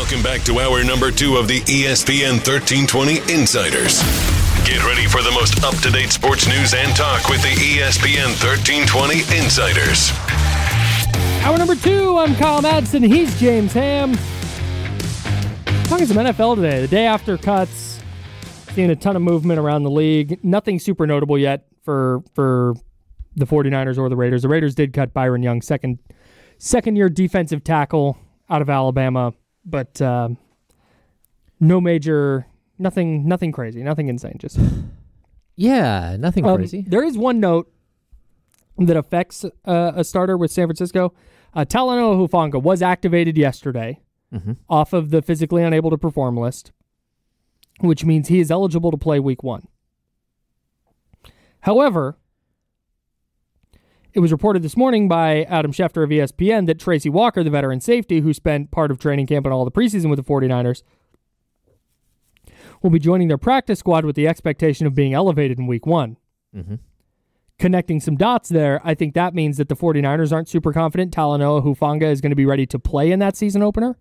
Welcome back to hour number 2 of the ESPN 1320 Insiders. Get ready for the most up-to-date sports news and talk with the ESPN 1320 Insiders. Hour number 2, I'm Kyle Madsen. He's James Ham. Talking some NFL today, the day after cuts. Seeing a ton of movement around the league. Nothing super notable yet for the 49ers or the Raiders. The Raiders did cut Byron Young, second-year defensive tackle out of Alabama, but no major, nothing crazy, nothing insane. Just nothing crazy. There is one note that affects a starter with San Francisco. Talanoa Hufanga was activated yesterday off of the physically unable to perform list, which means he is eligible to play week 1. However, it was reported this morning by Adam Schefter of ESPN that Tracy Walker, the veteran safety who spent part of training camp and all the preseason with the 49ers, will be joining their practice squad with the expectation of being elevated in week 1. Connecting some dots there, I think that means that the 49ers aren't super confident Talanoa Hufanga is going to be ready to play in that season opener.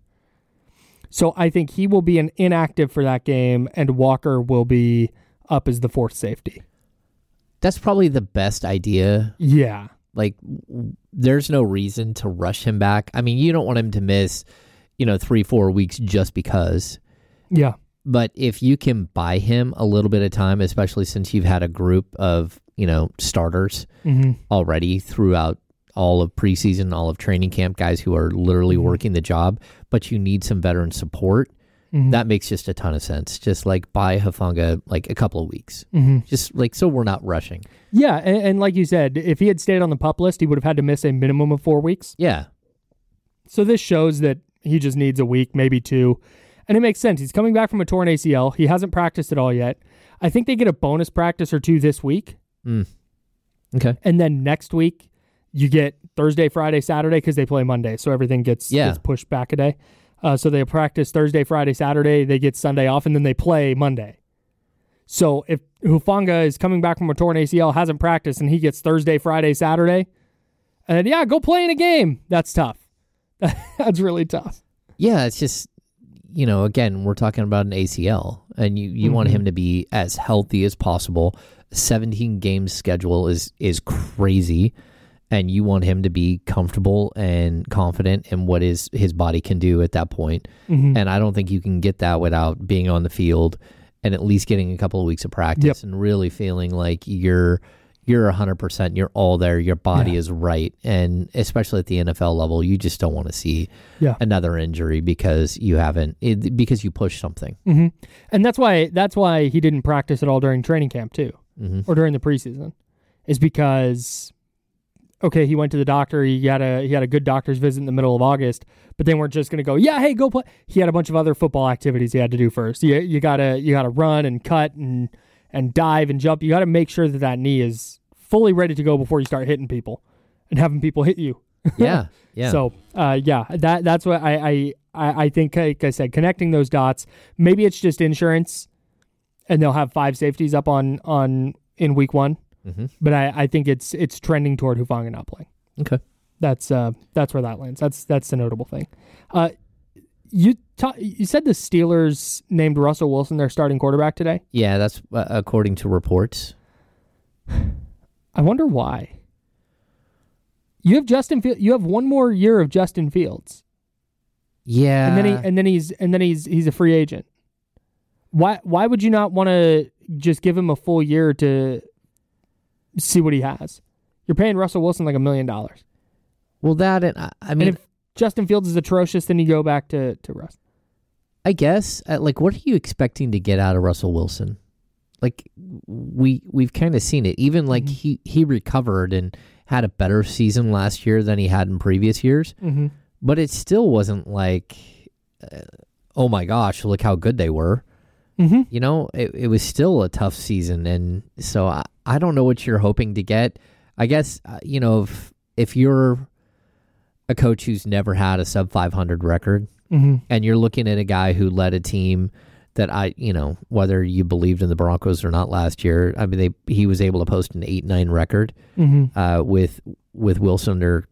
So I think he will be an inactive for that game, and Walker will be up as the 4th safety. That's probably the best idea. Yeah. Like, there's no reason to rush him back. I mean, you don't want him to miss, 3-4 weeks just because. Yeah. But if you can buy him a little bit of time, especially since you've had a group of, starters already throughout all of preseason, all of training camp, guys who are literally working the job, but you need some veteran support, that makes just a ton of sense. Just like buy Hufanga like a couple of weeks. Just like so we're not rushing. Yeah, and like you said, if he had stayed on the PUP list, he would have had to miss a minimum of 4 weeks. Yeah. So this shows that he just needs a week, maybe 2. And it makes sense. He's coming back from a torn ACL. He hasn't practiced at all yet. I think they get a bonus practice or 2 this week. Okay. And then next week, you get Thursday, Friday, Saturday, because they play Monday. So everything gets pushed back a day. So they practice Thursday, Friday, Saturday. They get Sunday off, and then they play Monday. So if Hufanga is coming back from a torn ACL, hasn't practiced, and he gets Thursday, Friday, Saturday, and then, go play in a game, that's tough. That's really tough. Yeah, it's just, again, we're talking about an ACL, and you want him to be as healthy as possible. 17-game schedule is crazy, and you want him to be comfortable and confident in what his body can do at that point. And I don't think you can get that without being on the field and at least getting a couple of weeks of practice and really feeling like you're 100%, you're all there, your body is right. And especially at the NFL level, you just don't want to see another injury because you pushed something. And that's why he didn't practice at all during training camp too, or during the preseason, is because he went to the doctor. He had a good doctor's visit in the middle of August, but they weren't just going to go, hey, go play. He had a bunch of other football activities he had to do first. You gotta run and cut and dive and jump. You got to make sure that knee is fully ready to go before you start hitting people and having people hit you. Yeah. So, that's what I think, like I said, connecting those dots. Maybe it's just insurance and they'll have 5 safeties up in week 1. But I think it's trending toward Hufanga not playing. Okay. That's where that lands. That's the notable thing. You said the Steelers named Russell Wilson their starting quarterback today? Yeah, that's according to reports. I wonder why. You have Justin Fields. You have one more year of Justin Fields. Yeah. And then he's a free agent. Why would you not want to just give him a full year to see what he has? You're paying Russell Wilson like $1 million. Well, and if Justin Fields is atrocious, then you go back to Russ. I guess. What are you expecting to get out of Russell Wilson? Like, we've kind of seen it. Even he recovered and had a better season last year than he had in previous years. But it still wasn't like, oh my gosh, look how good they were. It was still a tough season. And so I don't know what you're hoping to get. I guess, if you're a coach who's never had a sub 500 record and you're looking at a guy who led a team that whether you believed in the Broncos or not last year, I mean, he was able to post an 8-9 record with Wilson under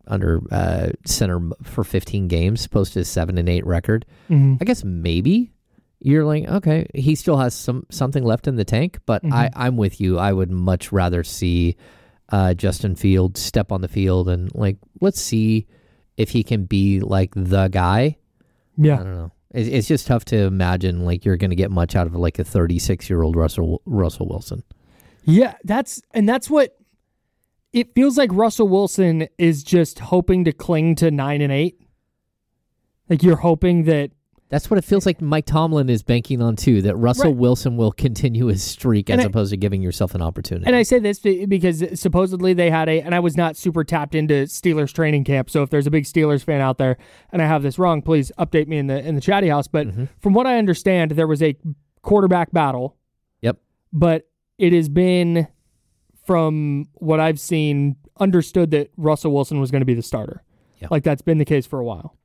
center for 15 games, posted a 7-8 record. Mm-hmm. I guess maybe you're like, okay, he still has something left in the tank, but I'm with you. I would much rather see Justin Fields step on the field and like, let's see if he can be like the guy. Yeah. I don't know. It's just tough to imagine like you're going to get much out of like a 36-year-old Russell Wilson. Yeah, that's what it feels like. Russell Wilson is just hoping to cling to 9-8. Like you're hoping that. That's what it feels like Mike Tomlin is banking on too, that Russell Wilson will continue his streak as opposed to giving yourself an opportunity. And I say this because supposedly they had and I was not super tapped into Steelers training camp, so if there's a big Steelers fan out there and I have this wrong, please update me in the chatty house. But from what I understand, there was a quarterback battle. Yep. But it has been, from what I've seen, understood that Russell Wilson was going to be the starter. Yep. Like that's been the case for a while.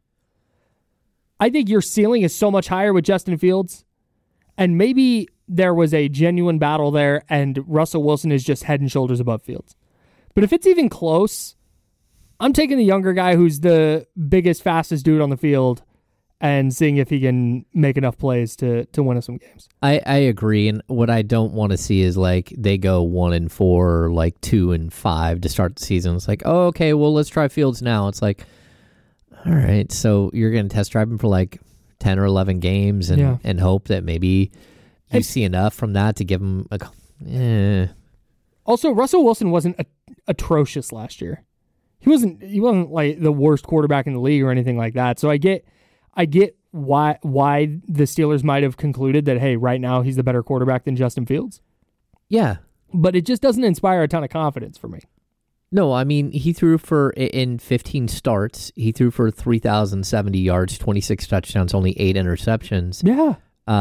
I think your ceiling is so much higher with Justin Fields, and maybe there was a genuine battle there, and Russell Wilson is just head and shoulders above Fields. But if it's even close, I'm taking the younger guy who's the biggest, fastest dude on the field and seeing if he can make enough plays to win us some games. I agree, and what I don't want to see is like they go 1-4, or like 2-5 to start the season. It's like, oh, okay, well, let's try Fields now. It's like, all right, so you're going to test drive him for like 10 or 11 games and hope that maybe you see enough from that to give him a. Also, Russell Wilson wasn't atrocious last year. He wasn't like the worst quarterback in the league or anything like that. So I get why the Steelers might have concluded that, hey, right now he's the better quarterback than Justin Fields. Yeah. But it just doesn't inspire a ton of confidence for me. No, I mean, he threw in 15 starts, he threw for 3,070 yards, 26 touchdowns, only 8 interceptions. Yeah.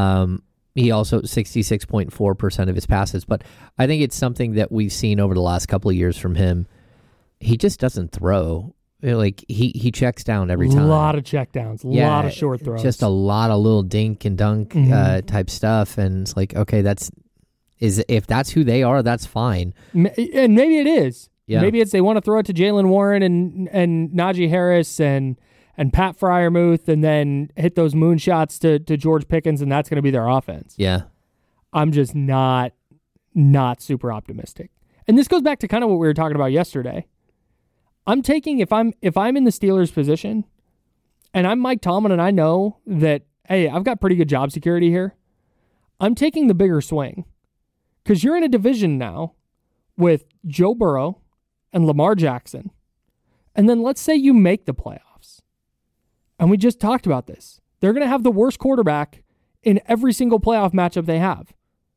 He also 66.4% of his passes. But I think it's something that we've seen over the last couple of years from him. He just doesn't throw. Like, he checks down every time. A lot of checkdowns, a lot of short throws. Just a lot of little dink and dunk type stuff. And it's like, okay, if that's who they are, that's fine. And maybe it is. Yeah. Maybe it's they want to throw it to Jaylen Warren and Najee Harris and Pat Freiermuth and then hit those moonshots to George Pickens, and that's going to be their offense. Yeah. I'm just not super optimistic. And this goes back to kind of what we were talking about yesterday. I'm taking, if I'm in the Steelers position and I'm Mike Tomlin and I know that, hey, I've got pretty good job security here, I'm taking the bigger swing. Because you're in a division now with Joe Burrow and Lamar Jackson. And then let's say you make the playoffs. And we just talked about this. They're going to have the worst quarterback in every single playoff matchup they have.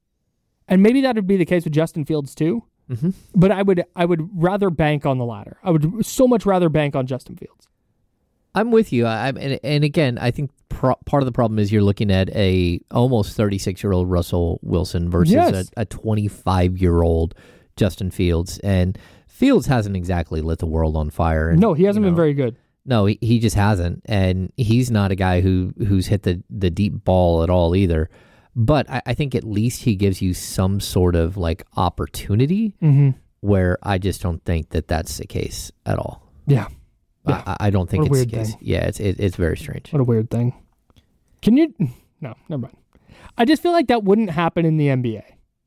And maybe that would be the case with Justin Fields too. Mm-hmm. But I would rather bank on the latter. I would so much rather bank on Justin Fields. I'm with you. And again, I think part of the problem is you're looking at a almost 36-year-old Russell Wilson versus a 25-year-old Justin Fields. And Fields hasn't exactly lit the world on fire. And, no, he hasn't been very good. No, he just hasn't. And he's not a guy who's hit the deep ball at all either. But I think at least he gives you some sort of like opportunity where I just don't think that that's the case at all. Yeah. I don't think it's the case. Thing. Yeah, it's very strange. What a weird thing. Can you... No, never mind. I just feel like that wouldn't happen in the NBA.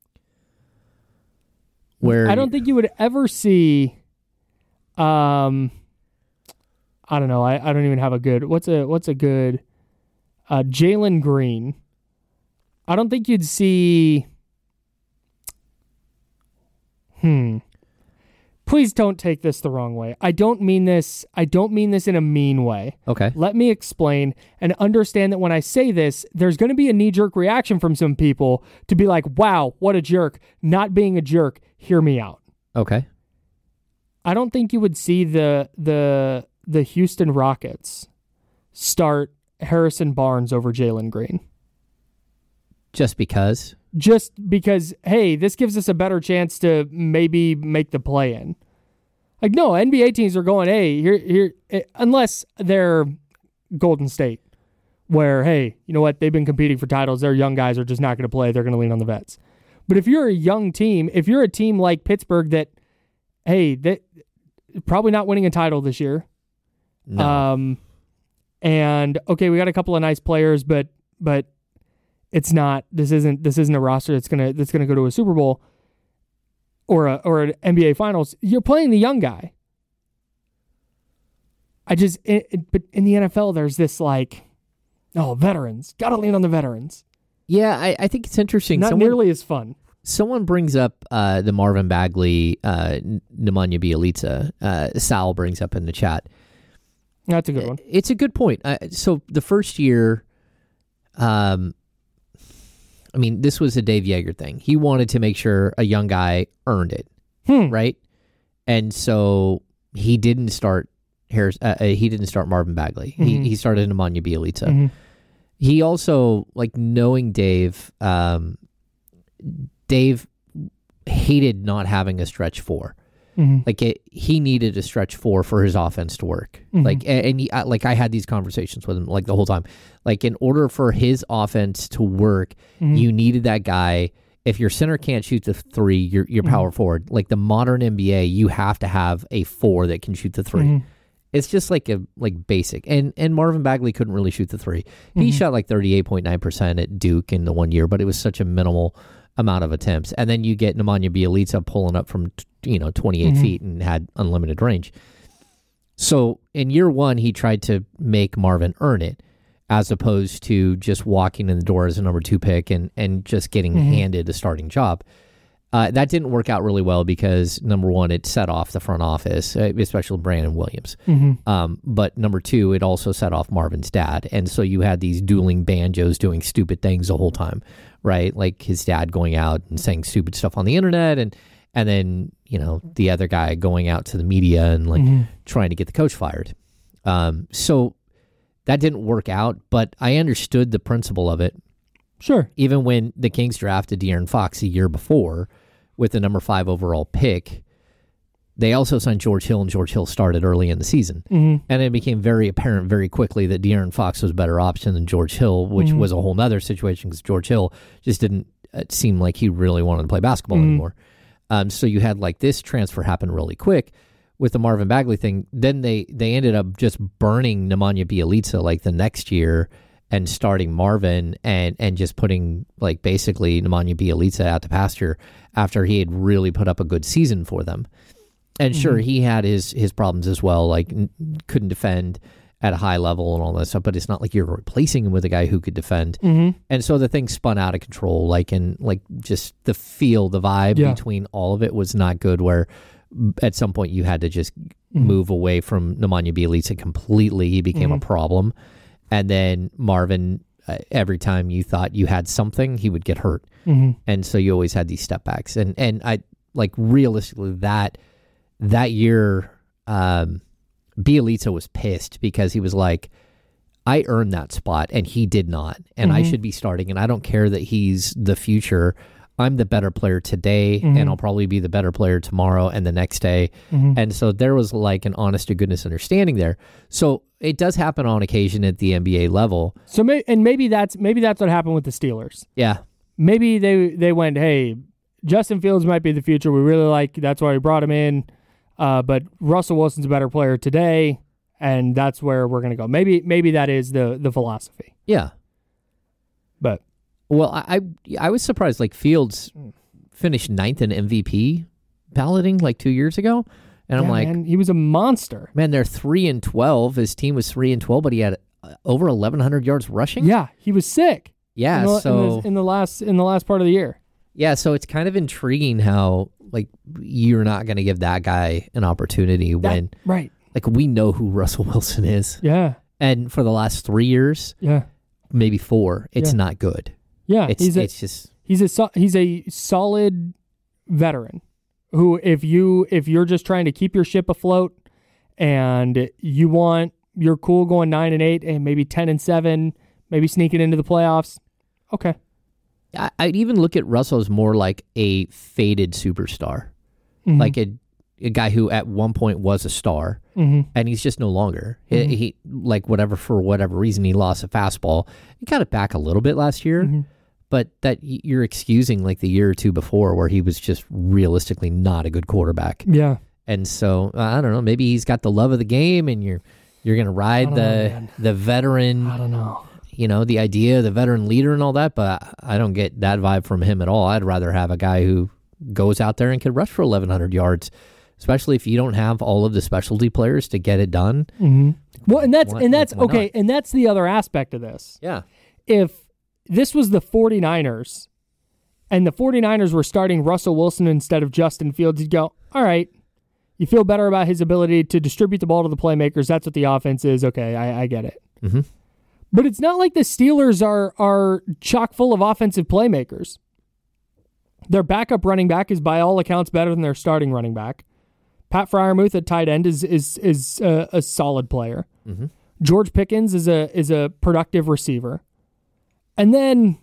Where I don't think you would ever see... I don't know. I don't even have a good... What's a good... Jalen Green. I don't think you'd see... Please don't take this the wrong way. I don't mean this in a mean way. Okay. Let me explain and understand that when I say this, there's going to be a knee-jerk reaction from some people to be like, wow, what a jerk. Not being a jerk. Hear me out. Okay. I don't think you would see the Houston Rockets start Harrison Barnes over Jalen Green. Just because? Just because, hey, this gives us a better chance to maybe make the play-in. Like, no, NBA teams are going, hey, here, unless they're Golden State, where, hey, you know what, they've been competing for titles, their young guys are just not going to play, they're going to lean on the vets. But if you're a young team, if you're a team like Pittsburgh that, hey, probably not winning a title this year. No. And okay, we got a couple of nice players, but it's not. This isn't a roster that's gonna go to a Super Bowl or an NBA Finals. You're playing the young guy. But in the NFL, there's this like, veterans. Got to lean on the veterans. Yeah, I think it's interesting. Not nearly as fun. Someone brings up the Marvin Bagley, Nemanja Bjelica. Sal brings up in the chat. That's a good one. It's a good point. So the first year, this was a Dave Yeager thing. He wanted to make sure a young guy earned it, right? And so he didn't start Marvin Bagley. He started Nemanja Bjelica. Mm-hmm. He also, knowing Dave, Dave hated not having a stretch four. Mm-hmm. He needed a stretch four for his offense to work. Mm-hmm. I had these conversations with him the whole time. In order for his offense to work, you needed that guy. If your center can't shoot the three, your power forward. The modern NBA, you have to have a four that can shoot the three. Mm-hmm. It's just basic. And Marvin Bagley couldn't really shoot the three. He shot 38.9% at Duke in the 1 year, but it was such a minimal amount of attempts. And then you get Nemanja Bjelica pulling up from 28 feet and had unlimited range. So in year one, he tried to make Marvin earn it, as opposed to just walking in the door as a number 2 pick and just getting handed a starting job. That didn't work out really well because, number one, it set off the front office, especially Brandon Williams. But number two, it also set off Marvin's dad. And so you had these dueling banjos doing stupid things the whole time, right? Like his dad going out and saying stupid stuff on the internet, and then, the other guy going out to the media and trying to get the coach fired. So that didn't work out, but I understood the principle of it. Sure. Even when the Kings drafted De'Aaron Fox a year before with the number 5 overall pick, they also signed George Hill, and George Hill started early in the season. And it became very apparent very quickly that De'Aaron Fox was a better option than George Hill, which was a whole other situation because George Hill just didn't seem like he really wanted to play basketball anymore. So you had this transfer happen really quick with the Marvin Bagley thing. Then they ended up just burning Nemanja Bjelica the next year and starting Marvin and just putting basically Nemanja Bjelica out to pasture after he had really put up a good season for them. And sure, he had his problems as well, couldn't defend at a high level and all that stuff, but it's not like you're replacing him with a guy who could defend. And so the thing spun out of control, just the feel, the vibe between all of it was not good, where at some point you had to just move away from Nemanja Bjelica completely. He became a problem. And then Marvin, every time you thought you had something, he would get hurt. And so you always had these step backs. And I realistically that year, Bjelica was pissed because he was like, I earned that spot and he did not. And I should be starting. And I don't care that he's the future. I'm the better player today, and I'll probably be the better player tomorrow and the next day. And so there was an honest to goodness understanding there. So it does happen on occasion at the NBA level. So maybe that's what happened with the Steelers. Yeah. Maybe they went, hey, Justin Fields might be the future. We really that's why we brought him in. But Russell Wilson's a better player today, and that's where we're going to go. Maybe that is the philosophy. Yeah. But well, I was surprised. Fields finished 9th in MVP balloting 2 years ago, and I'm man, he was a monster. Man, they're 3-12. His team was 3-12, but he had over 1,100 yards rushing. Yeah, he was sick. Yeah, in the last part of the year. Yeah, so it's kind of intriguing how you're not going to give that guy an opportunity when right. We know who Russell Wilson is. Yeah, and for the last 3 years, maybe 4, it's not good. Yeah, he's a solid veteran who, if you're just trying to keep your ship afloat and you're cool going 9-8 and maybe 10-7, maybe sneaking into the playoffs. Okay. I'd even look at Russell as more like a faded superstar, like a guy who at one point was a star, and he's just no longer. He for whatever reason, he lost a fastball. He got it back a little bit last year, but that you're excusing the year or two before where he was just realistically not a good quarterback. Yeah. And so I don't know. Maybe he's got the love of the game, and you're going to ride the veteran. I don't know. The idea of the veteran leader and all that. But I don't get that vibe from him at all. I'd rather have a guy who goes out there and can rush for 1,100 yards, especially if you don't have all of the specialty players to get it done. Mm-hmm. Well, and that's okay. And that's the other aspect of this. Yeah. If this was the 49ers and the 49ers were starting Russell Wilson instead of Justin Fields, you'd go, all right, you feel better about his ability to distribute the ball to the playmakers. That's what the offense is. Okay, I get it. Mm-hmm. But it's not like the Steelers are chock full of offensive playmakers. Their backup running back is by all accounts better than their starting running back. Pat Freiermuth at tight end is a solid player. Mm-hmm. George Pickens is a productive receiver. And then,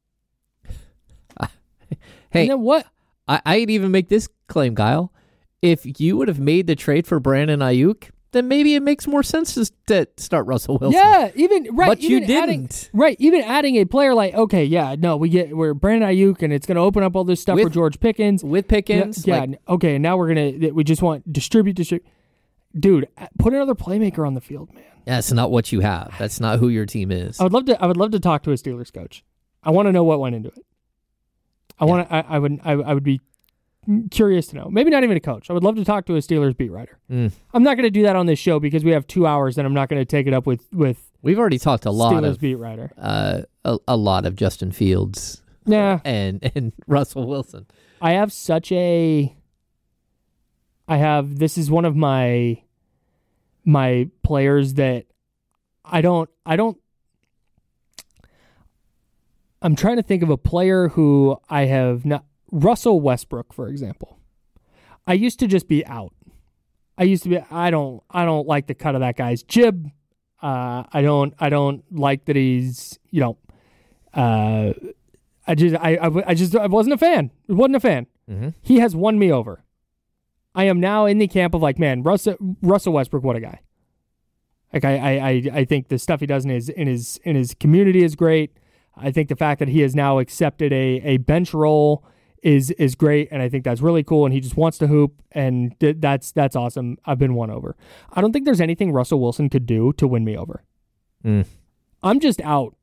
hey, what? I'd even make this claim, Kyle. If you would have made the trade for Brandon Ayuk, then maybe it makes more sense to start Russell Wilson. Yeah, but you didn't. Even adding a player like, okay, yeah, no, we're Brandon Ayuk, and it's going to open up all this stuff for George Pickens. With Pickens. Yeah, okay, now we just want distribute. Dude, put another playmaker on the field, man. That's not what you have. That's not who your team is. I would love to talk to a Steelers coach. I want to know what went into it. I would be curious to know. Maybe not even a coach. I would love to talk to a Steelers beat writer. I'm not going to do that on this show because we have 2 hours, and I'm not going to take it up with. We've already talked a lot Steelers of beat writer. A lot of Justin Fields. Yeah, and Russell Wilson. This is one of my players that I'm trying to think of a player who I have not. Russell Westbrook, for example. I used to just be out. I don't like the cut of that guy's jib. I don't like that he's, I wasn't a fan. I wasn't a fan. Mm-hmm. He has won me over. I am now in the camp of like, man, Russell Westbrook, what a guy. Like I think the stuff he does in his community is great. I think the fact that he has now accepted a bench role is great, and I think that's really cool, and he just wants to hoop, and that's awesome. I've been won over. I don't think there's anything Russell Wilson could do to win me over. I'm just out.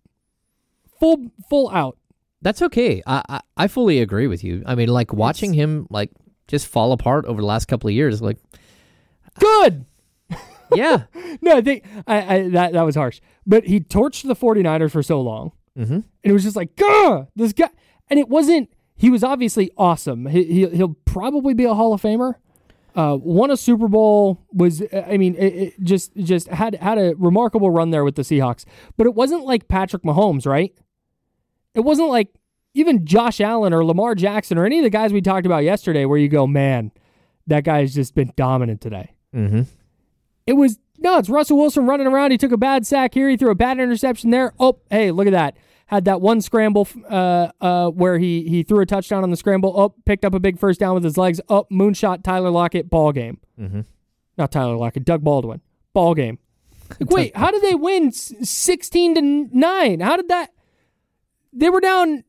Full out. That's okay. I fully agree with you. I mean, like, watching him, like, just fall apart over the last couple of years, like... Good! Yeah. No, I think that was harsh. But he torched the 49ers for so long, mm-hmm. and it was just like, gah! This guy... And it wasn't... He was obviously awesome. He'll probably be a Hall of Famer. Won a Super Bowl. It just had a remarkable run there with the Seahawks. But it wasn't like Patrick Mahomes, right? It wasn't like even Josh Allen or Lamar Jackson or any of the guys we talked about yesterday where you go, man, that guy's just been dominant today. Mm-hmm. It's Russell Wilson running around. He took a bad sack here. He threw a bad interception there. Oh, hey, look at that. Had that one scramble where he threw a touchdown on the scramble. Oh, picked up a big first down with his legs. Oh, moonshot Tyler Lockett, ball game. Mm-hmm. Not Tyler Lockett, Doug Baldwin, ball game. Wait, how did they win 16-9? How did that? They were down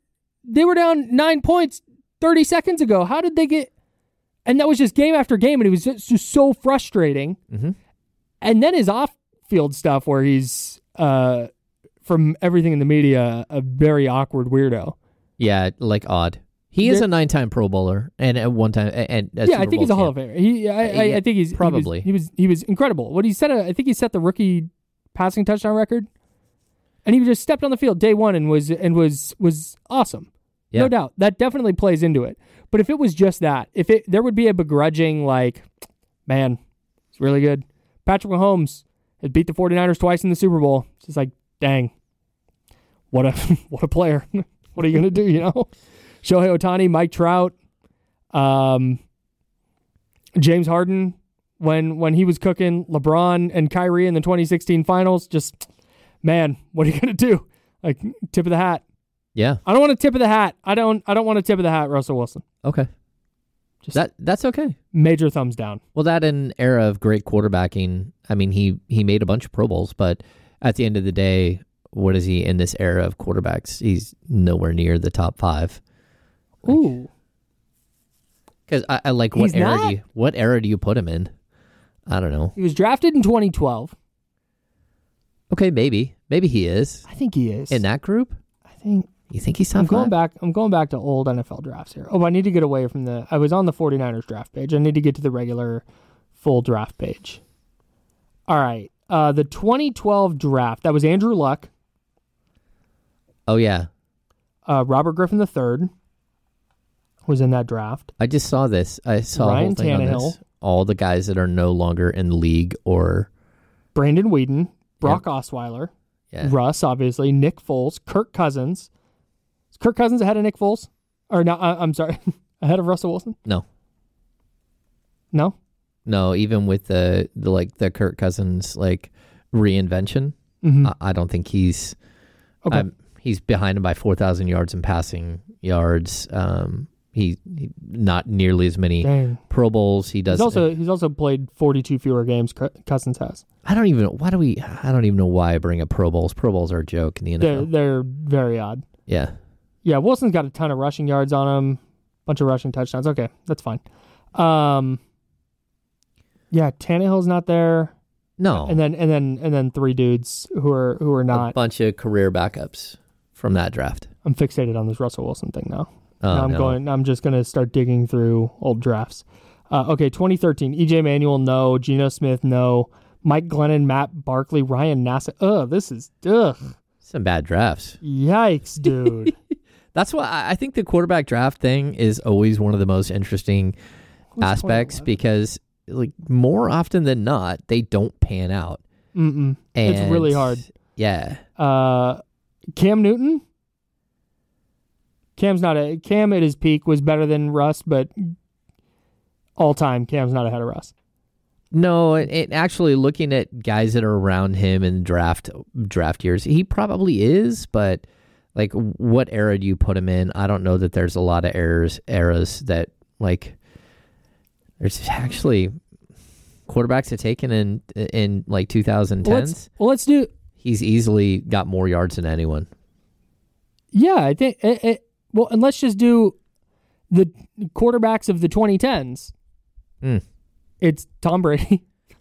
9 points 30 seconds ago. How did they get? And that was just game after game, and it was just so frustrating. Mm-hmm. And then his off-field stuff where he's, from everything in the media, a very awkward weirdo. Yeah, like odd. He is a 9-time Pro Bowler, and at one time, and yeah, I think he's a Hall of Famer. I think he's probably he was incredible. What he said, I think he set the rookie passing touchdown record, and he just stepped on the field day one and was awesome. Yeah. No doubt, that definitely plays into it. But if it was just that, there would be a begrudging like, man, it's really good. Patrick Mahomes had beat the 49ers twice in the Super Bowl. It's just like, dang, what a player. What are you going to do, you know? Shohei Ohtani, Mike Trout, James Harden, when he was cooking, LeBron and Kyrie in the 2016 finals, just, man, what are you going to do? Like, tip of the hat. Yeah. I don't want a tip of the hat. I don't want a tip of the hat, Russell Wilson. Okay. That's okay. Major thumbs down. Well, that in an era of great quarterbacking, I mean, he made a bunch of Pro Bowls, but at the end of the day, what is he in this era of quarterbacks? He's nowhere near the top 5. Ooh. Because I like what era do you put him in? I don't know. He was drafted in 2012. Okay, maybe he is. I think he is. In that group? You think he's top I'm going back to old NFL drafts here. Oh, I need to get away from I was on the 49ers draft page. I need to get to the regular full draft page. All right. The 2012 draft, that was Andrew Luck. Oh, yeah. Robert Griffin III was in that draft. I just saw this. I saw Ryan a whole thing Tannehill. on this. All the guys that are no longer in the league or... Brandon Weeden, Brock Osweiler, Russ, obviously, Nick Foles, Kirk Cousins. Is Kirk Cousins ahead of Nick Foles? Or no, I'm sorry, ahead of Russell Wilson? No. No? No, even with the Kirk Cousins reinvention, I don't think he's he's behind him by 4,000 yards in passing yards. He not nearly as many Pro Bowls. He's also played 42 fewer games Cousins has. I don't even know why I bring up Pro Bowls. Pro Bowls are a joke in the NFL. They're very odd. Yeah. Yeah, Wilson's got a ton of rushing yards on him, bunch of rushing touchdowns. Okay, that's fine. Yeah, Tannehill's not there. No. And then three dudes who are not. A bunch of career backups from that draft. I'm fixated on this Russell Wilson thing now. I'm just going to start digging through old drafts. Okay, 2013, E.J. Manuel, no. Geno Smith, no. Mike Glennon, Matt Barkley, Ryan Nassib. This is some bad drafts. Yikes, dude. That's why I think the quarterback draft thing is always one of the most interesting aspects because more often than not, they don't pan out. And it's really hard. Yeah. Cam Newton? Cam at his peak was better than Russ, but all time, Cam's not ahead of Russ. No, actually looking at guys that are around him in draft years, he probably is, but what era do you put him in? I don't know that there's a lot of eras that there's actually quarterbacks that taken in 2010s. Let's do. He's easily got more yards than anyone. Yeah, I think. Well, and let's just do the quarterbacks of the 2010s. It's Tom Brady,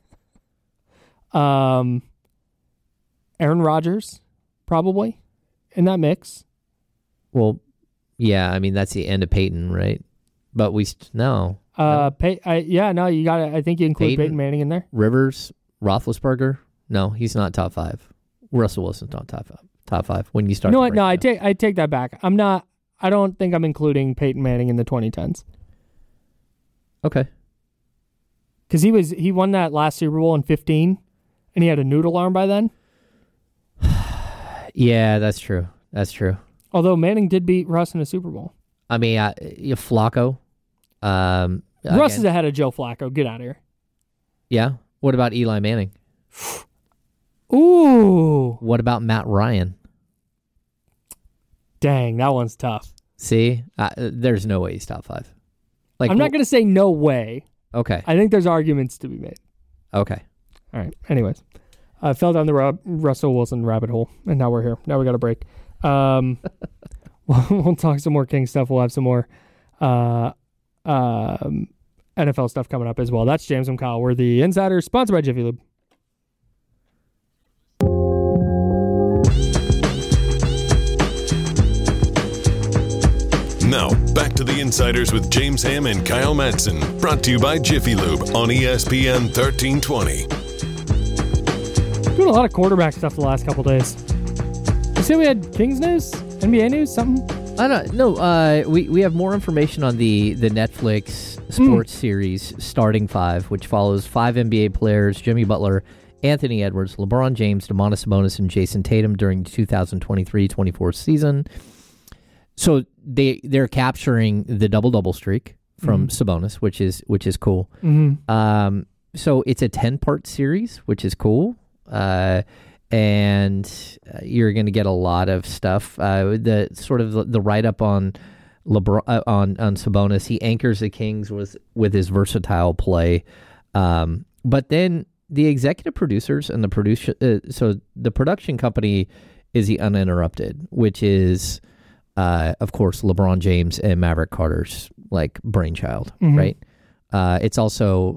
Aaron Rodgers, probably in that mix. Well, yeah, I mean that's the end of Peyton, right? But you got it. I think you include Peyton Manning in there. Rivers, Roethlisberger. No, he's not top five. Russell Wilson's not top five. When you start, you know what? No, I take that back. I don't think I'm including Peyton Manning in the 2010s. Okay. Because he won that last Super Bowl in 2015, and he had a noodle arm by then. Yeah, that's true. Although Manning did beat Russ in a Super Bowl. I mean, Flacco. Russ is ahead of Joe Flacco. Get out of here. Yeah. What about Eli Manning? Ooh. What about Matt Ryan? Dang, that one's tough. See? There's no way he's top five. I'm not going to say no way. Okay. I think there's arguments to be made. Okay. All right. Anyways, I fell down the Russell Wilson rabbit hole, and now we're here. Now we got a break. We'll talk some more King stuff. We'll have some more NFL stuff coming up as well. That's James and Kyle. We're the Insiders, sponsored by Jiffy Lube. Now, back to the Insiders with James Ham and Kyle Madsen. Brought to you by Jiffy Lube on ESPN 1320. Doing a lot of quarterback stuff the last couple days. You say we had Kings news? NBA news? Something? I don't know. We have more information on the Netflix sports series Starting Five, which follows 5 NBA players, Jimmy Butler, Anthony Edwards, LeBron James, Domantas Sabonis, and Jason Tatum during the 2023-24 season. So they're capturing the double-double streak from Sabonis, which is cool. So it's a 10-part series, which is cool. And you're going to get a lot of stuff. The sort of the write-up on LeBron on Sabonis, he anchors the Kings with his versatile play. But then the executive producers and so the production company is the Uninterrupted, which is of course LeBron James and Maverick Carter's like brainchild, right? It's also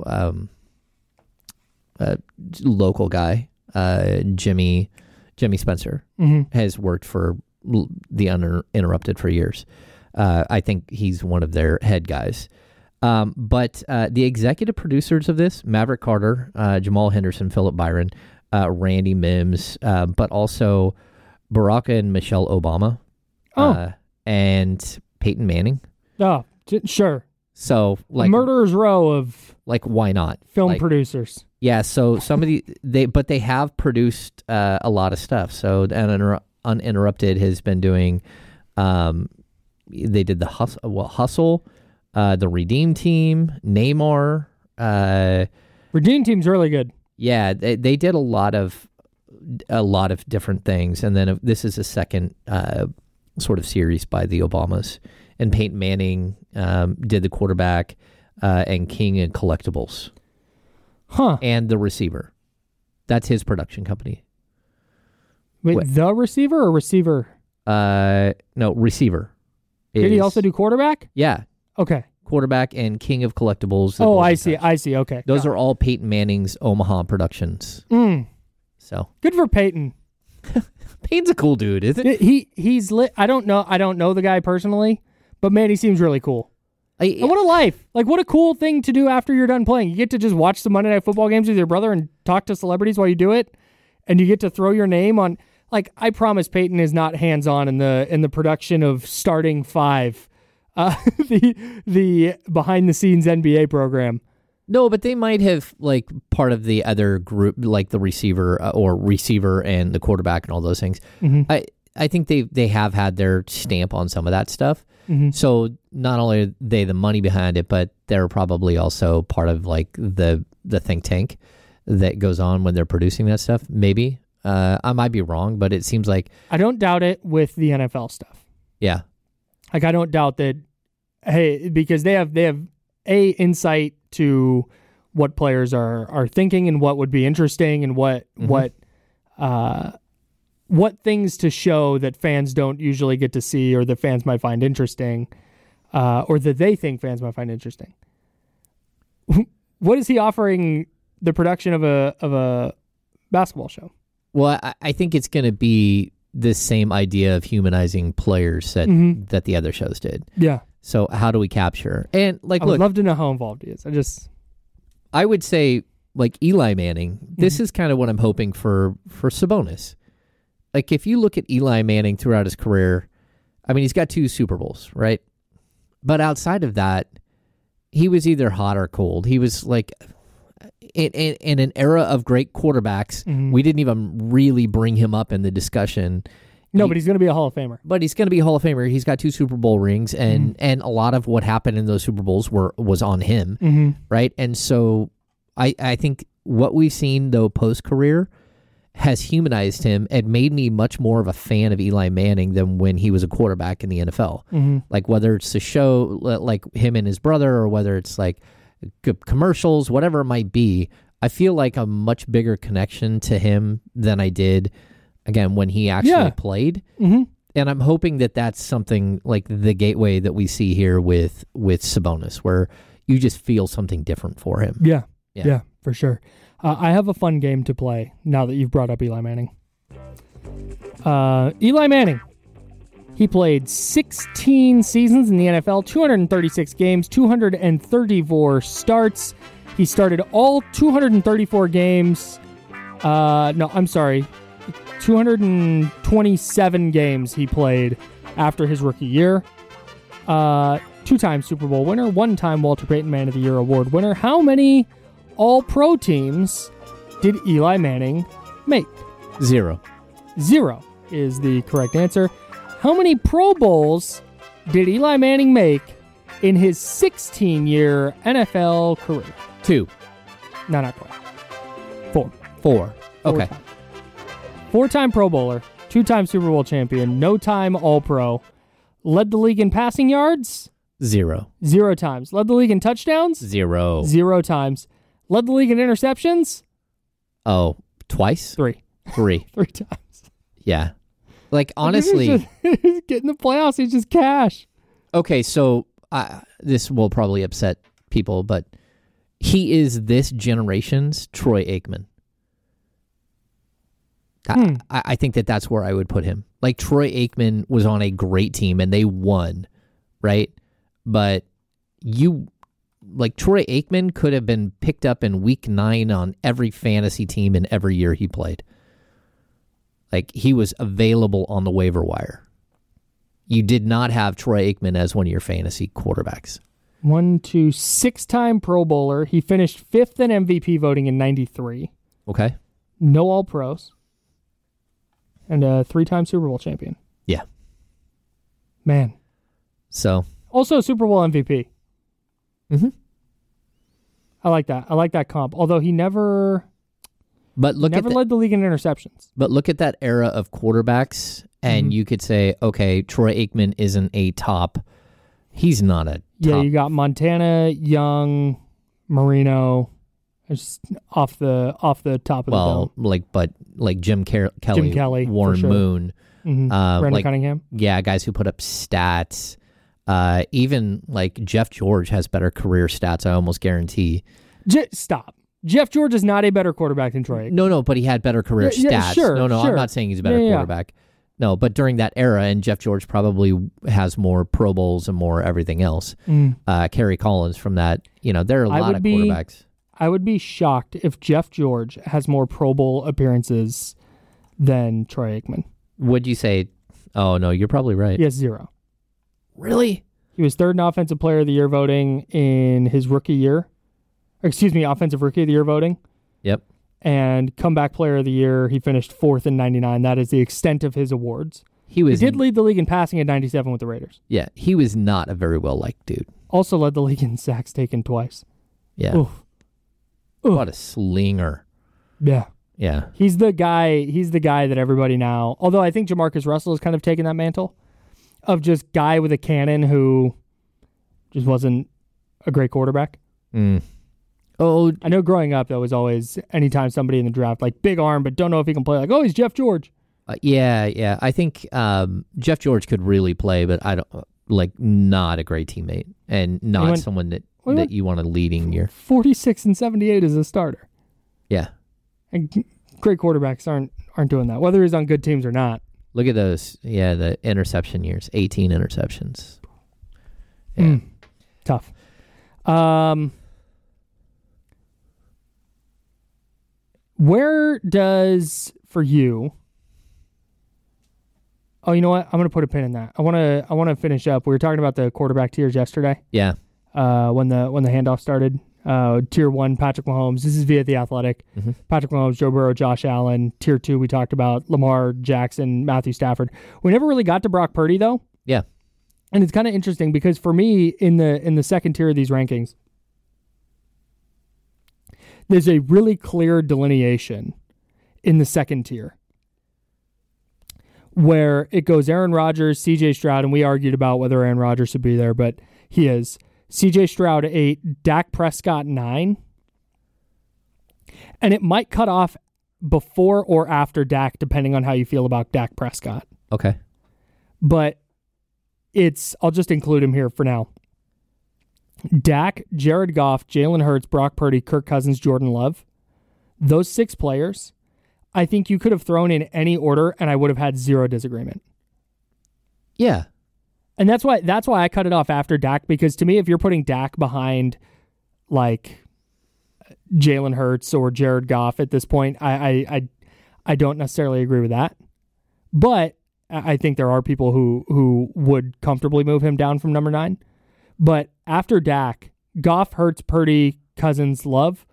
a local guy, Jimmy Spencer, has worked for the Uninterrupted for years. I think he's one of their head guys. But the executive producers of this, Maverick Carter, Jamal Henderson, Philip Byron, Randy Mims, but also Barack and Michelle Obama, and Peyton Manning. Oh, sure. So, like, a murderer's row of why not? Film producers. Yeah, so they have produced a lot of stuff. So Uninterrupted has been doing, they did the Hustle, the Redeem Team, Neymar. Redeem Team's really good. Yeah, they did a lot of different things, and then this is a second sort of series by the Obamas. And Peyton Manning did the quarterback and King and Collectibles. Huh. And the receiver. That's his production company. Wait, the receiver or receiver? No, receiver. Did he also do quarterback? Yeah. Okay. Quarterback and King of Collectibles. Oh, I see. Okay. Those are all Peyton Manning's Omaha productions. So good for Peyton. Peyton's a cool dude, isn't he? He's lit. I don't know the guy personally, but man, he seems really cool. And what a life. Like, what a cool thing to do after you're done playing. You get to just watch the Monday Night Football games with your brother and talk to celebrities while you do it, and you get to throw your name on. Like, I promise Peyton is not hands-on in the production of Starting Five, the behind-the-scenes NBA program. No, but they might have, like, part of the other group, like the receiver and the quarterback and all those things. I think they have had their stamp on some of that stuff. So not only are they the money behind it, but they're probably also part of, like, the think tank that goes on when they're producing that stuff. Maybe. I might be wrong, but it seems like... I don't doubt it with the NFL stuff. Yeah. Like, I don't doubt that, hey, because they have a insight to what players are thinking and what would be interesting and what things to show that fans don't usually get to see or that fans might find interesting, or that they think fans might find interesting. What is he offering the production of a basketball show? Well, I think it's going to be the same idea of humanizing players that the other shows did. Yeah. So how do we capture? And I would love to know how involved he is. I would say, like, Eli Manning, this is kind of what I'm hoping for Sabonis. Like, if you look at Eli Manning throughout his career, I mean, he's got 2 Super Bowls, right? But outside of that, he was either hot or cold. He was like, in an era of great quarterbacks, we didn't even really bring him up in the discussion. No, but he's going to be a Hall of Famer. But he's going to be a Hall of Famer. He's got 2 Super Bowl rings, and a lot of what happened in those Super Bowls was on him, right? And so I think what we've seen, though, post-career has humanized him and made me much more of a fan of Eli Manning than when he was a quarterback in the NFL. Like, whether it's a show like him and his brother, or whether it's like commercials, whatever it might be, I feel like a much bigger connection to him than I did, again, when he actually played. And I'm hoping that that's something like the gateway that we see here with Sabonis, where you just feel something different for him. Yeah, for sure. I have a fun game to play now that you've brought up Eli Manning. Eli Manning. He played 16 seasons in the NFL, 236 games, 234 starts. He started all 234 games. 227 games he played after his rookie year. 2-time Super Bowl winner, 1-time Walter Payton Man of the Year award winner. How many All-Pro teams did Eli Manning make? 0. 0 is the correct answer. How many Pro Bowls did Eli Manning make in his 16-year NFL career? 2. No, not quite. 4. 4. Okay. 4-time Pro Bowler, 2-time Super Bowl champion, no-time All-Pro. Led the league in passing yards? 0. 0 times. Led the league in touchdowns? 0. 0 times. Led the league in interceptions? Oh, twice? 3. 3. 3 times. Yeah. Like, honestly... He's getting the playoffs. He's just cash. Okay, so this will probably upset people, but he is this generation's Troy Aikman. I think that's where I would put him. Like, Troy Aikman was on a great team and they won, right? But Troy Aikman could have been picked up in week 9 on every fantasy team in every year he played. Like, he was available on the waiver wire. You did not have Troy Aikman as one of your fantasy quarterbacks. 6-time Pro Bowler. He finished 5th in MVP voting in 93. Okay. No All-Pros. And a 3-time Super Bowl champion. Yeah. Man. So. Also a Super Bowl MVP. Mm-hmm. I like that. I like that comp. Although he never led the league in interceptions. But look at that era of quarterbacks, and you could say, okay, Troy Aikman isn't a top. He's not a top. Yeah, you got Montana, Young, Marino, just off the top of the dome. Like Jim Kelly, Warren Moon, Brandon Cunningham. Yeah, guys who put up stats. Even like Jeff George has better career stats, I almost guarantee. Stop. Jeff George is not a better quarterback than Troy Aikman. No, but he had better career stats. Sure, I'm not saying he's a better quarterback. No, but during that era, and Jeff George probably has more Pro Bowls and more everything else. Kerry Collins from that, there are a lot of quarterbacks. I would be shocked if Jeff George has more Pro Bowl appearances than Troy Aikman. Would you say, oh, no, you're probably right. He has 0. Really? He was 3rd in Offensive Player of the Year voting in his rookie year. Offensive Rookie of the Year voting. Yep. And Comeback Player of the Year, he finished 4th in 99. That is the extent of his awards. He did lead the league in passing at 97 with the Raiders. Yeah, he was not a very well-liked dude. Also led the league in sacks taken twice. Yeah. Oof. What a slinger. Yeah. Yeah. He's the guy that everybody now, although I think Jamarcus Russell has kind of taken that mantle of just guy with a cannon who just wasn't a great quarterback. Oh, I know growing up, that was always anytime somebody in the draft, like big arm, but don't know if he can play. Like, oh, he's Jeff George. Yeah. I think Jeff George could really play, but not a great teammate and not someone that you want to leading year. 46 and 78 as a starter. Yeah. And great quarterbacks aren't doing that, whether he's on good teams or not. Look at those. Yeah, the interception years. 18 interceptions. Yeah. Tough. Where does, for you... Oh, you know what? I'm going to put a pin in that. I want to finish up. We were talking about the quarterback tiers yesterday. Yeah. When the handoff started. Tier 1, Patrick Mahomes. This is via The Athletic. Mm-hmm. Patrick Mahomes, Joe Burrow, Josh Allen. Tier 2, we talked about Lamar Jackson, Matthew Stafford. We never really got to Brock Purdy, though. Yeah. And it's kind of interesting because for me, in the second tier of these rankings, there's a really clear delineation in the second tier where it goes Aaron Rodgers, CJ Stroud, and we argued about whether Aaron Rodgers should be there, but he is. CJ Stroud 8, Dak Prescott 9. And it might cut off before or after Dak, depending on how you feel about Dak Prescott. Okay. But I'll just include him here for now. Dak, Jared Goff, Jalen Hurts, Brock Purdy, Kirk Cousins, Jordan Love. Those 6 players, I think you could have thrown in any order and I would have had 0 disagreement. Yeah. And that's why I cut it off after Dak, because to me, if you're putting Dak behind like Jalen Hurts or Jared Goff at this point, I don't necessarily agree with that. But I think there are people who would comfortably move him down from number 9. But after Dak, Goff, Hurts, Purdy, Cousins, Love,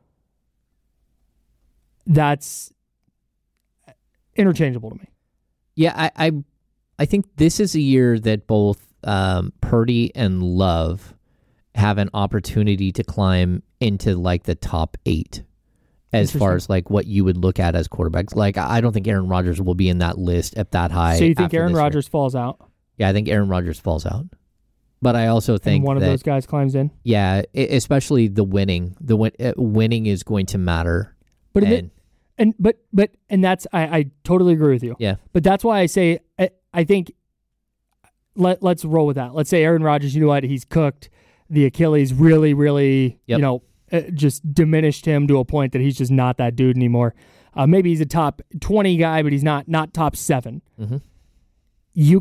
that's interchangeable to me. Yeah, I think this is a year that both Purdy and Love have an opportunity to climb into like the top 8 as far as like what you would look at as quarterbacks. Like, I don't think Aaron Rodgers will be in that list at that high. So you think Aaron Rodgers falls out? Yeah, I think Aaron Rodgers falls out. But I also think and one of those guys climbs in. Yeah, especially the winning. Winning is going to matter. But that's I totally agree with you. Yeah. But that's why I say I think let's roll with that. Let's say Aaron Rodgers, you know what, he's cooked. The Achilles really, really, just diminished him to a point that he's just not that dude anymore. Maybe he's a top 20 guy, but he's not top 7. Mm-hmm. You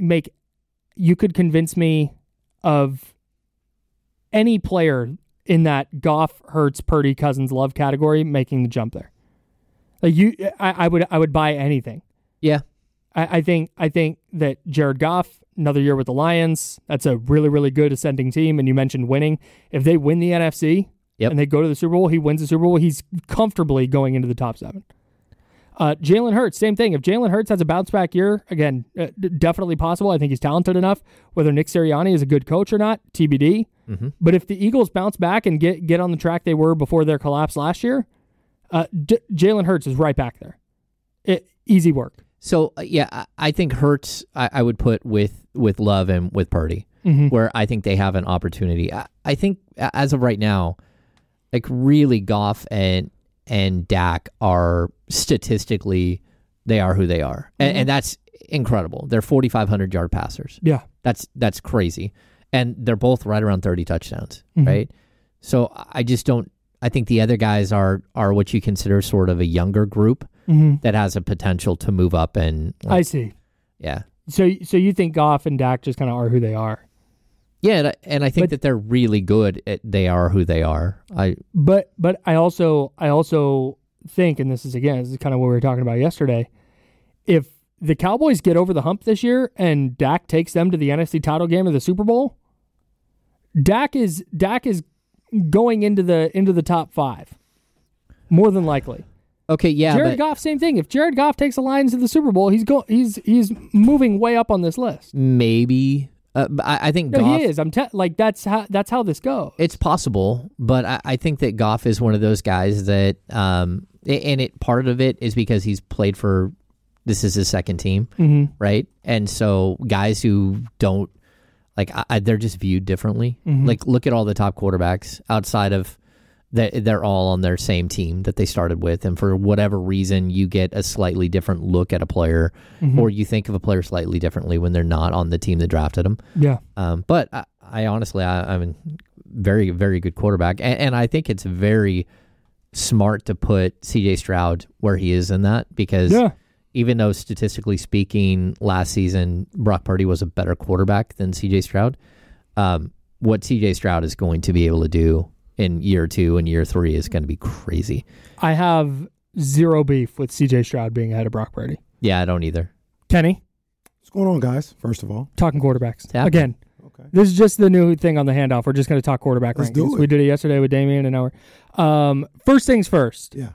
could convince me of any player in that Goff, Hurts, Purdy, Cousins, Love category making the jump there. Like I would buy anything. Yeah. I think that Jared Goff, another year with the Lions, that's a really, really good ascending team. And you mentioned winning. If they win the NFC and they go to the Super Bowl, he wins the Super Bowl, he's comfortably going into the top 7. Jalen Hurts, same thing. If Jalen Hurts has a bounce back year, again, definitely possible. I think he's talented enough. Whether Nick Sirianni is a good coach or not, TBD. Mm-hmm. But if the Eagles bounce back and get on the track they were before their collapse last year, Jalen Hurts is right back there. Easy work. So, I think Hurts I would put with Love and with Purdy, where I think they have an opportunity. I think as of right now, like really Goff and Dak are statistically, they are who they are. And that's incredible. They're 4,500 yard passers. Yeah. That's crazy. And they're both right around 30 touchdowns, right? So I think the other guys are what you consider sort of a younger group that has a potential to move up and... I see. Yeah. So you think Goff and Dak just kind of are who they are? Yeah, and I think that they're really good at they are who they are. But I also think, and this is kind of what we were talking about yesterday, if the Cowboys get over the hump this year and Dak takes them to the NFC title game of the Super Bowl, Dak is going into the top 5, more than likely. Okay, yeah. Jared Goff, same thing. If Jared Goff takes the Lions to the Super Bowl, he's moving way up on this list. Maybe. I think Goff, he is. That's how this goes. It's possible, but I think that Goff is one of those guys that, and part of it is because he's played for. This is his second team, right? And so guys who don't they're just viewed differently. Like look at all the top quarterbacks outside of that. They're all on their same team that they started with, and for whatever reason, you get a slightly different look at a player, or you think of a player slightly differently when they're not on the team that drafted them. Yeah. But I honestly, I'm a very, very good quarterback, and I think it's very smart to put C.J. Stroud where he is in that because even though statistically speaking, last season Brock Purdy was a better quarterback than C.J. Stroud, what C.J. Stroud is going to be able to do in year 2 and year 3 is going to be crazy. I have zero beef with C.J. Stroud being ahead of Brock Purdy. Yeah, I don't either. Kenny? What's going on, guys? First of all. Talking quarterbacks. Again, this is just the new thing on the handoff. We're just going to talk quarterback Let's rankings. do it. We did it yesterday with Damien and now we're... first things first. Yeah.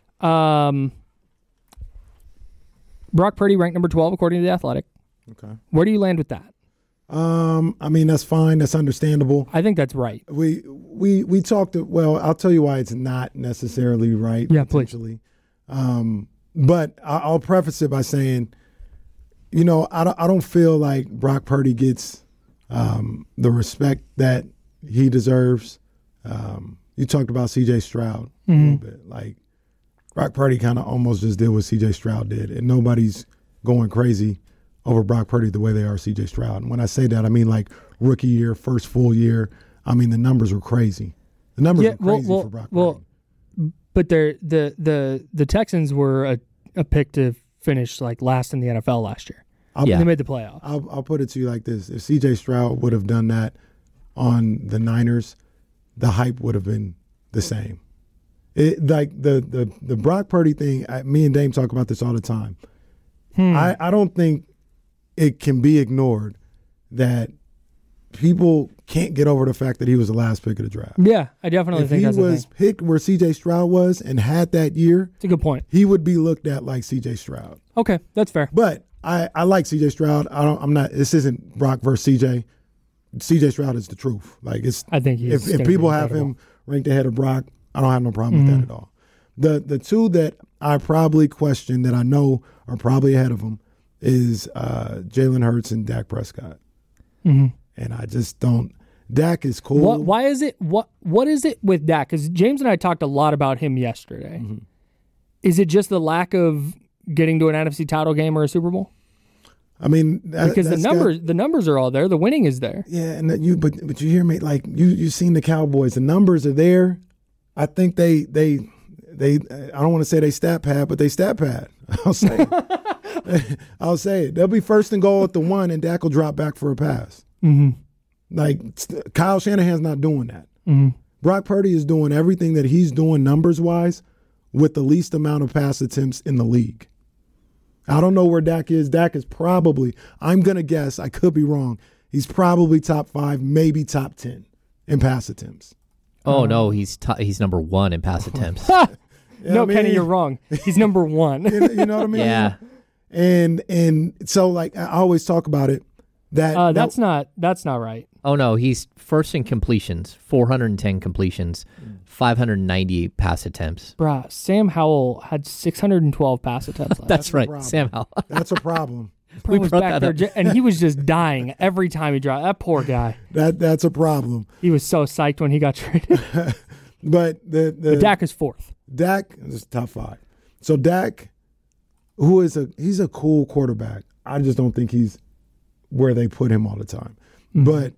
Brock Purdy ranked number 12 according to The Athletic. Okay. Where do you land with that? I mean, that's fine. That's understandable. I think that's right. We talked. Well, I'll tell you why it's not necessarily right. Yeah, potentially. But I'll preface it by saying, I don't feel like Brock Purdy gets the respect that he deserves. You talked about C.J. Stroud a little bit. Like Brock Purdy kind of almost just did what C.J. Stroud did, and nobody's going crazy over Brock Purdy the way they are C.J. Stroud. And when I say that, I mean like rookie year, first full year. I mean the numbers were crazy. The numbers were crazy for Brock Purdy. But the Texans were a pick to finish last in the NFL last year. They made the playoffs. I'll put it to you like this: if C.J. Stroud would have done that on the Niners, the hype would have been the same. The Brock Purdy thing. Me and Dame talk about this all the time. I don't think it can be ignored that people can't get over the fact that he was the last pick of the draft. Yeah, I definitely think that's the thing. If he was picked where C.J. Stroud was and had that year, it's a good point. He would be looked at like C.J. Stroud. Okay, that's fair. But I like C.J. Stroud. I'm not. This isn't Brock versus C.J. C.J. Stroud is the truth. I think if people have him ranked ahead of Brock, I don't have no problem with that at all. The two that I probably question that I know are probably ahead of him is Jalen Hurts and Dak Prescott. And I just don't. Dak is cool. Why is it? What is it with Dak? Because James and I talked a lot about him yesterday. Is it just the lack of getting to an NFC title game or a Super Bowl? I mean, because the numbers are all there. The winning is there. Yeah, and but you hear me, like you seen the Cowboys. The numbers are there. I think they I don't want to say they stat pad, but they stat pad. I'll say it. I'll say it. They'll be first and goal at the 1, and Dak will drop back for a pass. Mm-hmm. Like Kyle Shanahan's not doing that. Mm-hmm. Brock Purdy is doing everything that he's doing numbers wise with the least amount of pass attempts in the league. I don't know where Dak is. Dak is probably, I'm going to guess, I could be wrong, he's probably top 5, maybe top 10 in pass attempts. Oh, no, he's number 1 in pass attempts. No, Kenny, you're wrong. He's number 1. You know what I mean? Yeah. And so, like, I always talk about it. That's not right. Oh, no, he's first in completions, 410 completions, 590 pass attempts. Bruh, Sam Howell had 612 pass attempts last That's right, problem. Sam Howell. That's a problem. Bro was back there, and he was just dying every time he dropped. That poor guy. That's a problem. He was so psyched when he got traded. But But Dak is 4th. Dak is top 5. So Dak, he's a cool quarterback. I just don't think he's where they put him all the time. Mm-hmm. But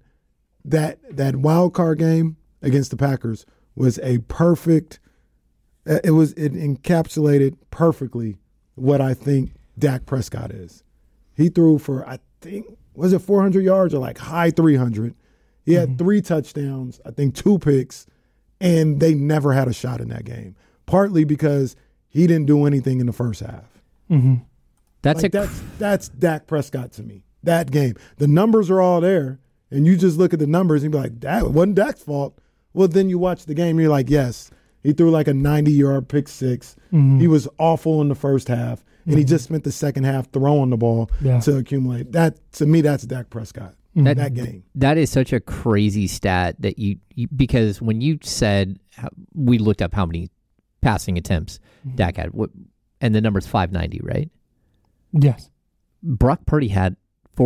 that wild card game against the Packers was a perfect. It encapsulated perfectly what I think Dak Prescott is. He threw for, I think, was it 400 yards or like high 300? He had 3 touchdowns, I think 2 picks, and they never had a shot in that game. Partly because he didn't do anything in the first half. Mm-hmm. That's Dak Prescott to me. That game, the numbers are all there, and you just look at the numbers and be like, "That wasn't Dak's fault." Well, then you watch the game, and you're like, "Yes, he threw like a 90-yard pick 6. Mm-hmm. He was awful in the first half, and he just spent the second half throwing the ball to accumulate." That to me, that's Dak Prescott. That game. That is such a crazy stat that you because when you said we looked up how many passing attempts Dak had, and the number's 590, right? Yes. Brock Purdy had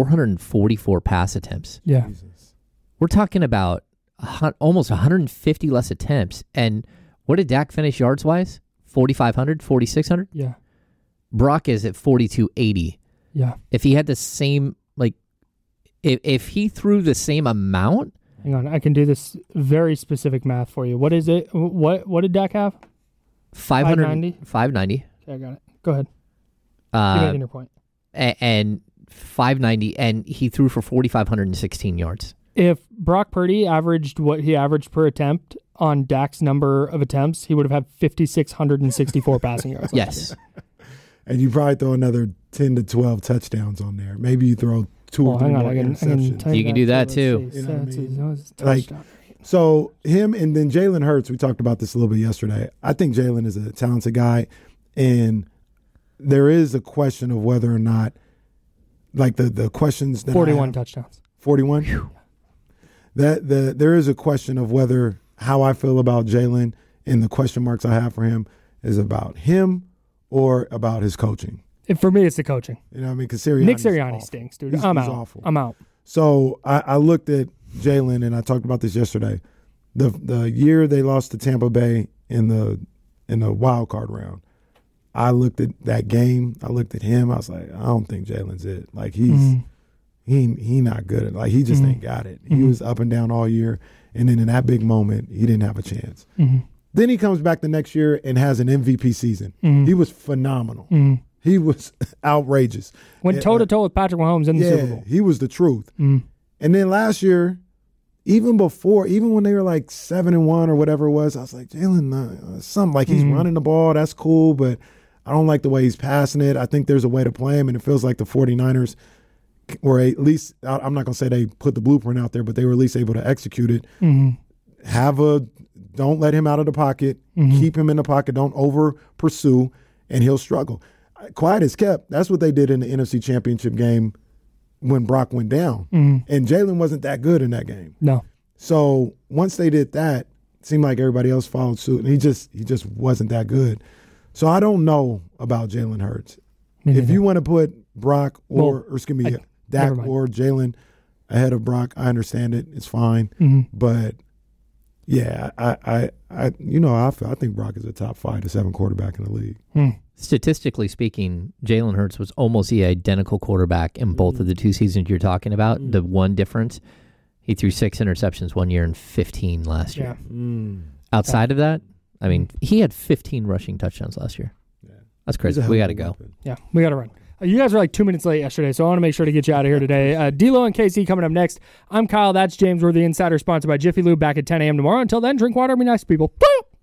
444 pass attempts. Yeah. Jesus. We're talking about almost 150 less attempts. And what did Dak finish yards wise? 4,500, 4,600? Yeah. Brock is at 4,280. Yeah. If he had the same, like, if he threw the same amount. Hang on, I can do this very specific math for you. What is it? What did Dak have? 590. 590. Okay, I got it. Go ahead. You're making your point. And 590, and he threw for 4,516 yards. If Brock Purdy averaged what he averaged per attempt on Dak's number of attempts, he would have had 5,664 passing yards. Yes. And you probably throw another 10 to 12 touchdowns on there. Maybe you throw 2 or 3 more interceptions. You can do that too. You know what I mean? So him and then Jalen Hurts, we talked about this a little bit yesterday. I think Jalen is a talented guy, and there is a question of whether or not, like the questions that 41 touchdowns. 41? There is a question of whether how I feel about Jalen and the question marks I have for him is about him or about his coaching. For me, it's the coaching. You know what I mean? Because Nick Sirianni stinks, dude. I'm out. Awful. I'm out. So I looked at Jalen, and I talked about this yesterday. The year they lost to Tampa Bay in the wild card round, I looked at that game. I looked at him. I was like, I don't think Jalen's it. Like he not good at. Like he just ain't got it. He was up and down all year, and then in that big moment, he didn't have a chance. Then he comes back the next year and has an MVP season. He was phenomenal. He was outrageous. Went toe-to-toe with Patrick Mahomes in the Super Bowl. He was the truth. And then last year, even when they were like 7-1 or whatever it was, I was like, Jalen, something like he's running the ball. That's cool, but I don't like the way he's passing it. I think there's a way to play him, and it feels like the 49ers were at least, I'm not going to say they put the blueprint out there, but they were at least able to execute it. Don't let him out of the pocket. Keep him in the pocket. Don't over pursue, and he'll struggle. Quiet is kept. That's what they did in the NFC Championship game when Brock went down. And Jalen wasn't that good in that game. No. So once they did that, it seemed like everybody else followed suit, and he just wasn't that good. So I don't know about Jalen Hurts. If you want to put Brock Dak or Jalen ahead of Brock, I understand it. It's fine. But Yeah, I think Brock is a top 5 to 7 quarterback in the league. Statistically speaking, Jalen Hurts was almost the identical quarterback in both of the 2 seasons you're talking about. The one difference, he threw 6 interceptions one year and 15 last year. Outside of that, I mean, he had 15 rushing touchdowns last year. Yeah. That's crazy. We got to go. Yeah, we got to run. You guys were like 2 minutes late yesterday, so I want to make sure to get you out of here today. D-Lo and KC coming up next. I'm Kyle. That's James. We're the Insider, sponsored by Jiffy Lube. Back at 10 a.m. tomorrow. Until then, drink water and be nice to people. Bye!